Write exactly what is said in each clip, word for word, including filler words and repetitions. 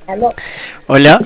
Aló. Hola,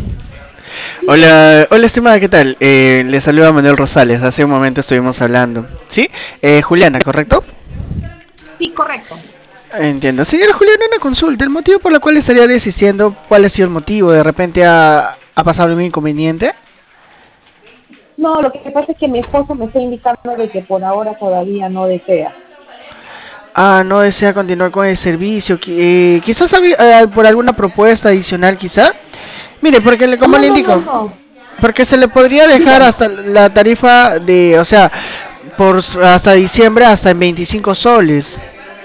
hola, hola estimada, ¿qué tal? Eh, le saluda Manuel Rosales, hace un momento estuvimos hablando. ¿Sí? Eh, Juliana, ¿correcto? Sí, correcto. Entiendo. Señora Juliana, una consulta, el motivo por el cual estaría desistiendo, ¿cuál ha sido el motivo? ¿De repente ha, ha pasado algún inconveniente? No, lo que pasa es que mi esposo me está indicando de que por ahora todavía no desea. Ah, no desea continuar con el servicio, qui- eh, quizás había- eh, por alguna propuesta adicional, quizá. Mire, porque le- como No, le no, no, indico, no. porque se le podría dejar Dígame. hasta la tarifa de, o sea, por s- hasta diciembre hasta en veinticinco soles.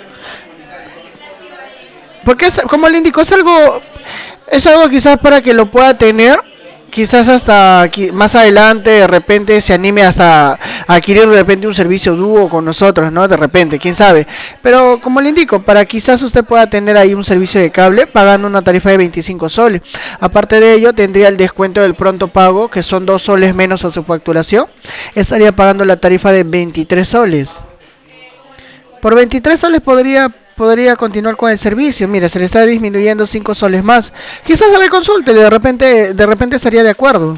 Porque es, como le indico, es algo, es algo quizás para que lo pueda tener, quizás hasta qui- más adelante de repente se anime hasta a adquirir de repente un servicio dúo con nosotros, ¿no? De repente, quién sabe. Pero como le indico, para quizás usted pueda tener ahí un servicio de cable pagando una tarifa de veinticinco soles. Aparte de ello, tendría el descuento del pronto pago, que son dos soles menos a su facturación. Estaría pagando la tarifa de veintitrés soles. Por veintitrés soles podría podría continuar con el servicio. Mira, se le está disminuyendo cinco soles más. Quizás se le consulte, de repente de repente estaría de acuerdo.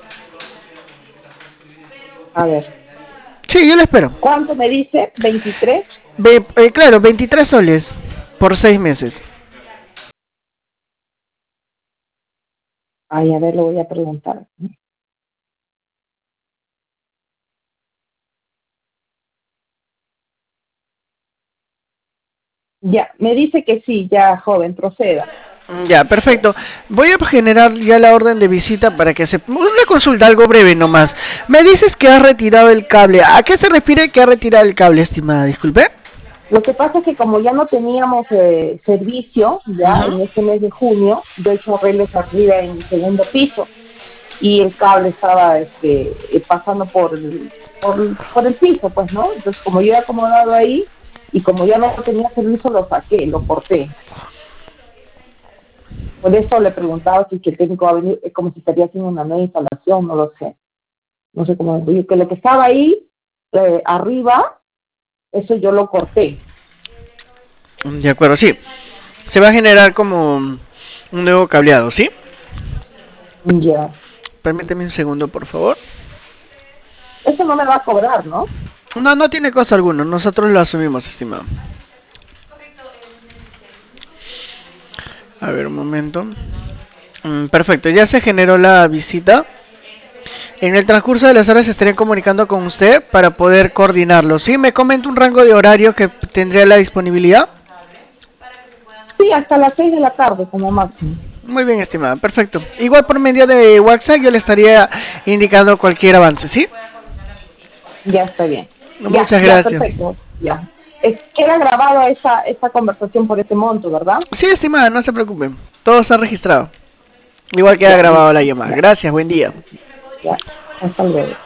A ver. Sí, yo le espero. ¿Cuánto me dice? ¿veintitrés? Ve, eh, claro, veintitrés soles por seis meses. Ay, a ver, le voy a preguntar. Ya, me dice que sí, ya, joven, proceda. Ya, perfecto. Voy a generar ya la orden de visita para que se... Una consulta, algo breve nomás. Me dices que has retirado el cable. ¿A qué se refiere que ha retirado el cable, estimada? Disculpe. Lo que pasa es que como ya no teníamos eh, servicio, ya Ujú. en este mes de junio, yo he hecho arreglos arriba en mi segundo piso y el cable estaba este, eh, pasando por el, por, por el piso, pues, ¿no? Entonces, como yo he acomodado ahí y como ya no tenía servicio, lo saqué, lo corté. Por eso le preguntaba si que el técnico va a venir, eh, como si estaría haciendo una nueva instalación, no lo sé. No sé cómo, que lo que estaba ahí, eh, arriba, eso yo lo corté. De acuerdo, sí. Se va a generar como un nuevo cableado, ¿sí? Ya. Permíteme un segundo, por favor. Eso no me va a cobrar, ¿no? No, no tiene costo alguno. Nosotros lo asumimos, estimado. A ver, un momento. Mm, perfecto, ya se generó la visita. En el transcurso de las horas estaré comunicando con usted para poder coordinarlo. ¿Sí? ¿Me comenta un rango de horario que tendría la disponibilidad? Sí, hasta las seis de la tarde como máximo. Muy bien, estimada. Perfecto. Igual por medio de WhatsApp yo le estaría indicando cualquier avance, ¿sí? Ya está bien. Ya, Muchas ya, gracias. perfecto. Ya. Es, queda grabada esa, esa conversación por ese monto, ¿verdad? Sí, estimada, no se preocupe. Todo está registrado. Igual queda Ya, grabado la listo. llamada. Ya, Gracias, buen día. ya. Hasta luego.